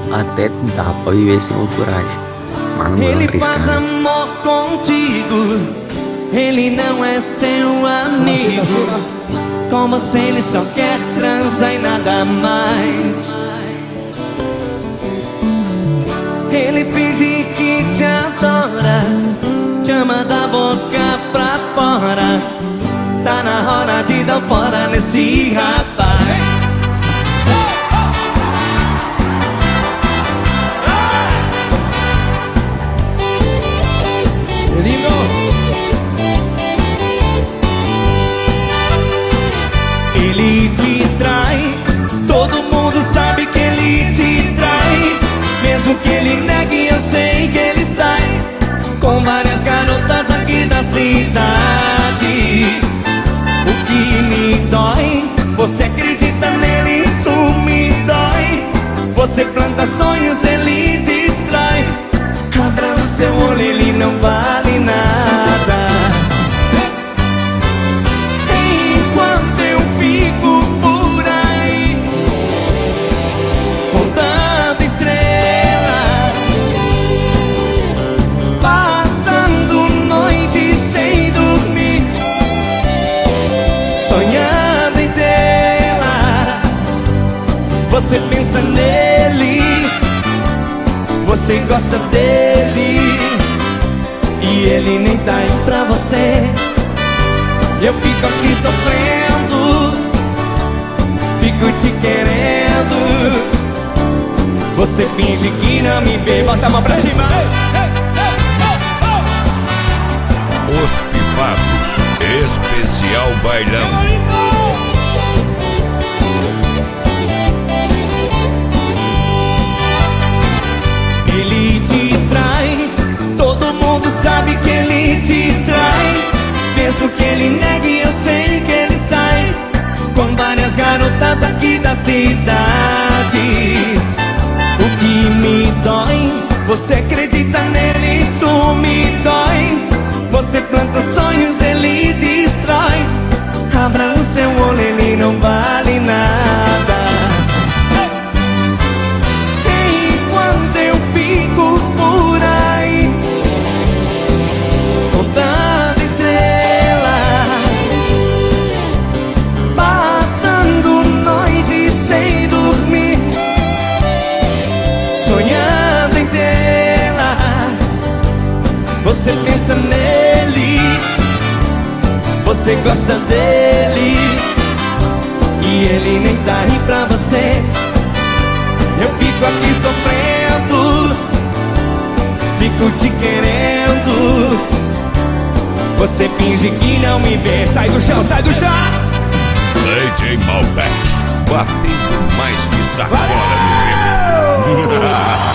até dá pra viver sem ultraje, mas não vou Ele arriscar. faz amor contigo, ele não é seu amigo. Com você ele só quer transar e nada mais. Ele finge que te adora, te ama da boca pra fora. Tá na hora de dar fora nesse rapaz. Ele te trai, todo mundo sabe que ele te trai. Mesmo que ele negue, eu sei que ele sai com várias garotas aqui da cidade. O que me dói, você acredita nele, isso me dói. Você planta sonhos, ele destrói. Abra o seu olho, ele não vale nada. Enquanto eu fico por aí contando estrelas, passando noites sem dormir, sonhando em tê-la. Você pensa nele, você gosta dele, e ele nem tá aí pra você. Eu fico aqui sofrendo, fico te querendo. Você finge que não me vê, bota a mão pra cima. Os Pifados, especial bailão. Ele te trai, todo mundo sabe que ele te trai. Mesmo que ele negue, eu sei que ele sai com várias garotas aqui da cidade. O que me dói, você acredita nele, isso me dói. Você planta sonhos, ele destrói. Abra o seu olho, ele não vale nada. Enquanto eu fico por aí contando estrelas, passando noites sem dormir, sonhando em tê-la. Você pensa nele, você gosta dele, e ele nem tá aí pra você. Eu fico aqui sofrendo, fico te querendo. Você finge que não me vê. Sai do chão, sai do chão. DJ Malbec, batendo mais que sacola no vento.